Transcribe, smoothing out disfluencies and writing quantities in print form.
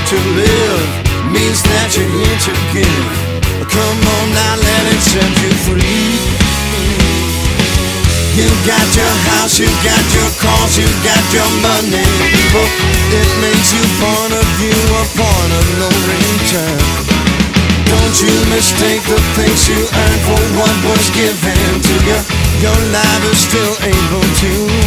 to live means that you're here to give. Come on now, let it set you free. You got your house, you got your cars, you got your money, but it makes you point of view, a point of no return. Don't you mistake the things you earned for what was given to you. Your life is still able to